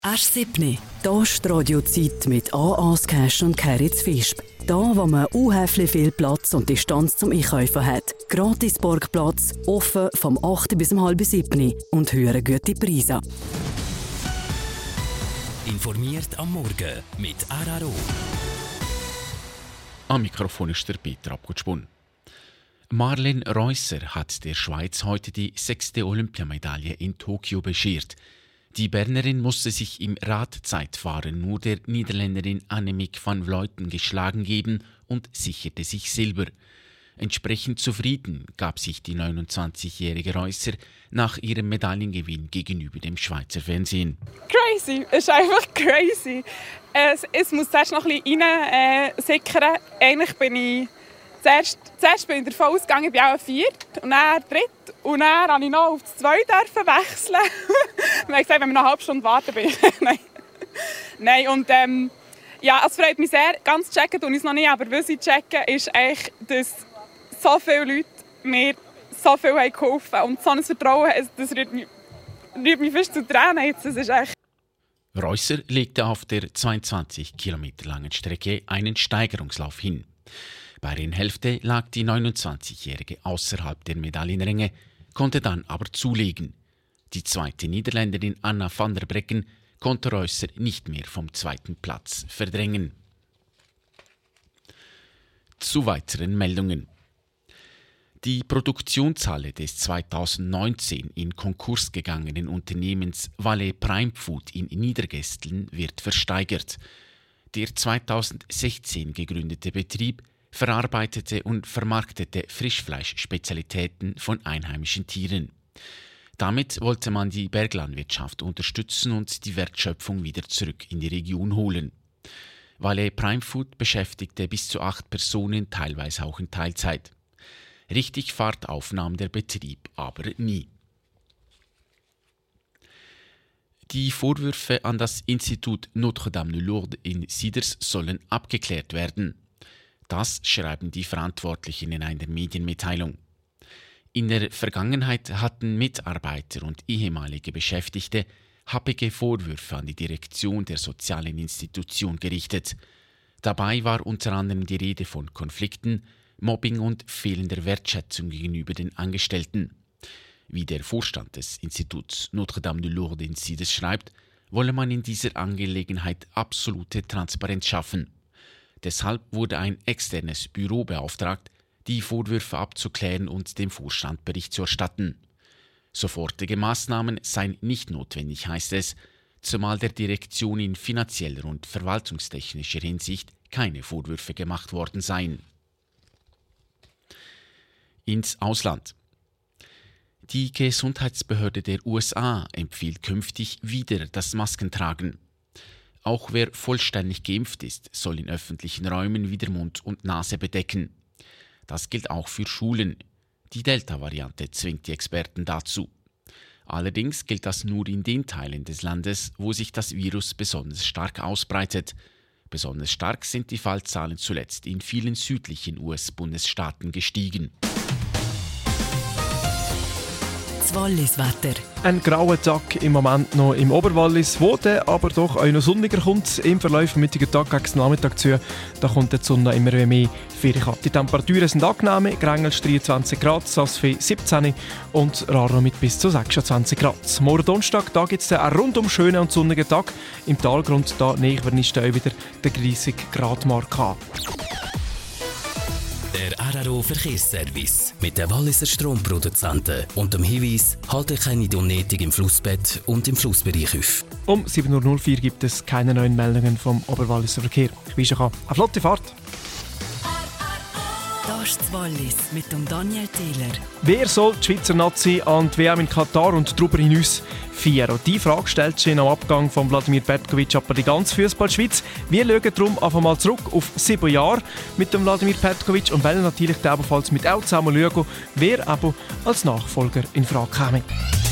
Asch 7. Hier ist die Radiozeit mit A.A.'s Cash und Keritz Fisp. Da, wo man unheimlich viel Platz und Distanz zum Einkaufen hat. Gratis Parkplatz, offen vom 8 bis um halb 7 und höhere gute Preise. Informiert am Morgen mit RRO. Am Mikrofon ist der Peter Abgutschbun. Marlene Reusser hat der Schweiz heute die 6. Olympiamedaille in Tokio beschert. Die Bernerin musste sich im Radzeitfahren nur der Niederländerin Annemiek van Vleuten geschlagen geben und sicherte sich Silber. Entsprechend zufrieden gab sich die 29-jährige Reusser nach ihrem Medaillengewinn gegenüber dem Schweizer Fernsehen. Crazy, es ist einfach crazy. Es muss zuerst noch ein bisschen reinsickern. Eigentlich bin ich zuerst bin ich davon ausgegangen, ich bin auch viert und dann dritt. Und dann durfte ich noch auf das 2 wechseln. Wir haben gesagt, wenn wir noch eine halbe Stunde warten, bin ich. Nein, und ja, es freut mich sehr. Ganz checken tue ich es noch nicht, aber was ich checke, ist eigentlich, dass so viele Leute mir so viel haben geholfen haben. Und so ein Vertrauen, das rührt mich fast zu Tränen jetzt. Das ist echt. Reusser legte auf der 22 Kilometer langen Strecke einen Steigerungslauf hin. Bei der Hälfte lag die 29-Jährige außerhalb der Medaillenränge, konnte dann aber zulegen. Die zweite Niederländerin Anna van der Breggen konnte Reusser nicht mehr vom zweiten Platz verdrängen. Zu weiteren Meldungen. Die Produktionshalle des 2019 in Konkurs gegangenen Unternehmens Valais Prime Food in Niedergesteln wird versteigert. Der 2016 gegründete Betrieb verarbeitete und vermarktete Frischfleischspezialitäten von einheimischen Tieren. Damit wollte man die Berglandwirtschaft unterstützen und die Wertschöpfung wieder zurück in die Region holen. Valais Prime Food beschäftigte bis zu 8 Personen, teilweise auch in Teilzeit. Richtig Fahrt aufnahm der Betrieb aber nie. Die Vorwürfe an das Institut Notre-Dame-de-Lourdes in Siders sollen abgeklärt werden. Das schreiben die Verantwortlichen in einer Medienmitteilung. In der Vergangenheit hatten Mitarbeiter und ehemalige Beschäftigte happige Vorwürfe an die Direktion der sozialen Institution gerichtet. Dabei war unter anderem die Rede von Konflikten, Mobbing und fehlender Wertschätzung gegenüber den Angestellten. Wie der Vorstand des Instituts Notre-Dame-de-Lourdes in Siders schreibt, wolle man in dieser Angelegenheit absolute Transparenz schaffen. Deshalb wurde ein externes Büro beauftragt, die Vorwürfe abzuklären und dem Vorstand Bericht zu erstatten. Sofortige Maßnahmen seien nicht notwendig, heißt es, zumal der Direktion in finanzieller und verwaltungstechnischer Hinsicht keine Vorwürfe gemacht worden seien. Ins Ausland. Die Gesundheitsbehörde der USA empfiehlt künftig wieder das Maskentragen. Auch wer vollständig geimpft ist, soll in öffentlichen Räumen wieder Mund und Nase bedecken. Das gilt auch für Schulen. Die Delta-Variante zwingt die Experten dazu. Allerdings gilt das nur in den Teilen des Landes, wo sich das Virus besonders stark ausbreitet. Besonders stark sind die Fallzahlen zuletzt in vielen südlichen US-Bundesstaaten gestiegen. Walliswetter. Ein grauer Tag im Moment noch im Oberwallis, wo der aber doch auch noch sonniger kommt. Im Verlauf des heutigen Tag gegen den Nachmittag zu, da kommt die Sonne immer mehr Ferien. Die Temperaturen sind angenehm, Grängelst 23 Grad, Sassfee 17 und Raro mit bis zu 26 Grad. Morgen Donnerstag, da gibt es einen rundum schönen und sonnigen Tag. Im Talgrund da näher ist auch wieder der 30 Grad Marke. Der RRO Verkehrsservice mit den Walliser Stromproduzenten und dem Hinweis, halte keine unnötig im Flussbett und im Flussbereich auf. Um 7.04 Uhr gibt es keine neuen Meldungen vom Oberwalliser Verkehr. Ich wünsche euch eine flotte Fahrt. Das ist das Wallis mit dem Daniel Thieler. Wer soll die Schweizer Nazi an die WM in Katar und darüber hinaus feiern? Die Frage stellt sich am Abgang von Wladimir Petkovic aber die ganze Fußballschweiz. Wir schauen darum einfach mal zurück auf 7 Jahre mit dem Wladimir Petkovic und wollen natürlich ebenfalls mit auch zusammen schauen, wer aber als Nachfolger in Frage käme.